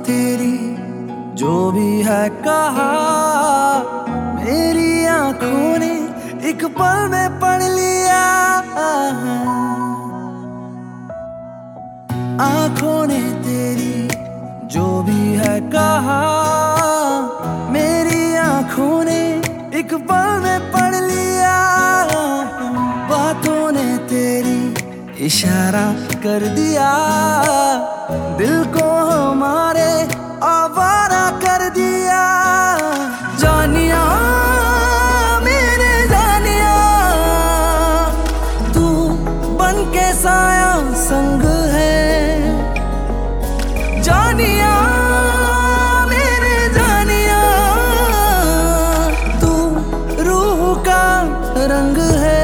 तेरी जो भी है कहा, मेरी आंखों ने एक पल में पढ़ लिया। आंखों ने तेरी जो भी है कहा, मेरी आंखों ने एक पल में पढ़ लिया। बातों ने तेरी इशारा कर दिया, दिल को हमारे आवारा कर दिया। जानिया मेरे जानिया, तू बन के साया संग है। जानिया मेरे जानिया, तू रूह का रंग है।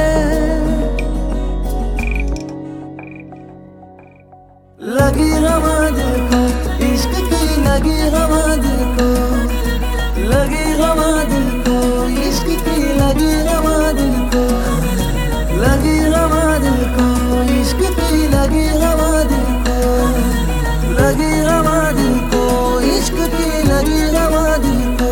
लगी हवा दिल को, इश्क की लगी हवा दिल को, लगी हवा दिल को, इश्क की लगी हवा दिल को, लगी हवा दिल को, इश्क की लगी हवा दिल को, लगी हवा दिल को, इश्क की लगी हवा दिल को।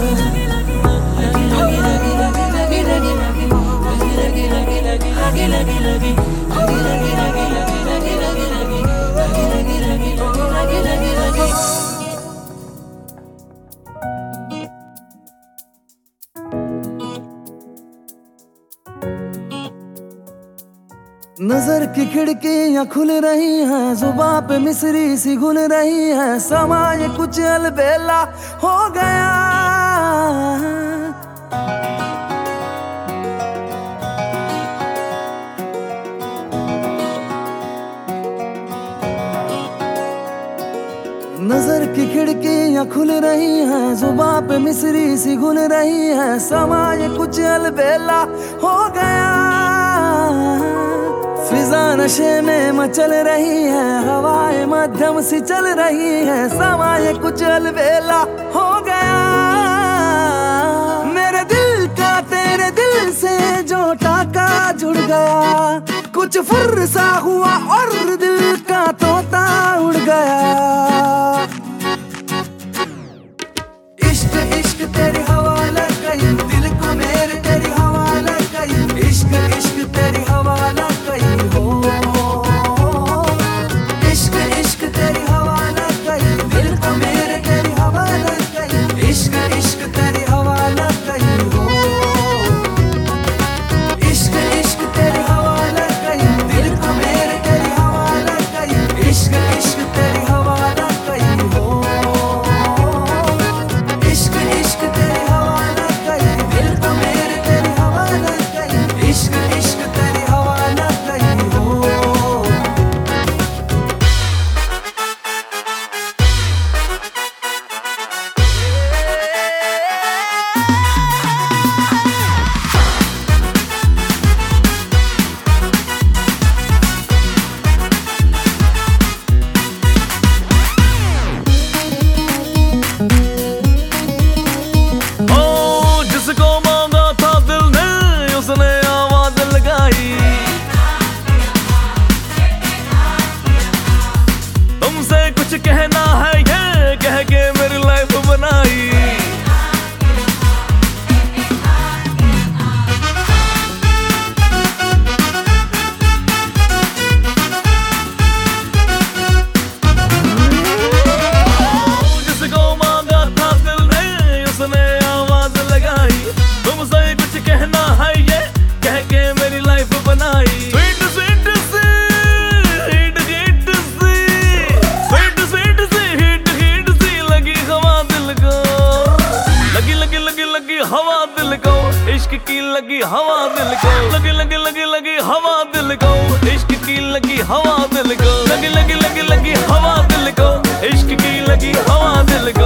नजर की खिड़कियां खुल रही हैं, जुबां पे मिसरी सी घुल रही है। समाज कुछ अलबेला हो गया, नजर की खिड़कियां खुल रही हैं, जुबां पे मिसरी सी घुल रही है। समाज कुछ अलबेला हो गया, फिजा नशे में मचल रही है, हवाएं मध्यम सी चल रही है। समाए कुछ अलबेला हो गया, मेरे दिल का तेरे दिल से जो टाका जुड़ गया। कुछ फुर्सा हुआ और दिल का तोता उड़ गया। इश्क इश्क तेरी हवा लग गई, दिल को मेरे तेरी हवा लग गई। इश्क इश्क तेरी हवा लग गई हो, इश्क इश्क तेरी हवा लग गई, दिल को मेरे तेरी हवा लग गई। इश्क इश्क तेरी हवा लग गई हो, इश्क इश्क तेरी हवा लग गई, दिल को मेरे तेरी हवा लग गई। इश्क इश्क तेरी हवा लग गई हो, इश्क इश्क तेरी हवा लग गई, दिल को मेरे तेरी हवा लग गई। इश्क इश्क तेरी हवा लग गई हो। जिसको मांगा था दिल ने, उसने आवाज लगाई। तुमसे कुछ कहना है ये कह के मेरी लाइफ बनाई। जिसको मांगा था दिल ने, उसने आवाज लगाई। तुमसे कुछ कहना है ये कह के मेरी लाइफ बनाई। स्वीट स्वीट सी हिट हिट सी, स्वीट स्वीट सी हिट हिट सी लगी हवा दिल को, लगी लगी लगी लगी हवा दिल को। इश्क की लगी हवा दिल को, लगी लगी लगी लगी हवा दिल को। इश्क की लगी हवा दिल को, लगी लगी लगी लगी हवा दिल को। इश्क की लगी हवा दिल को।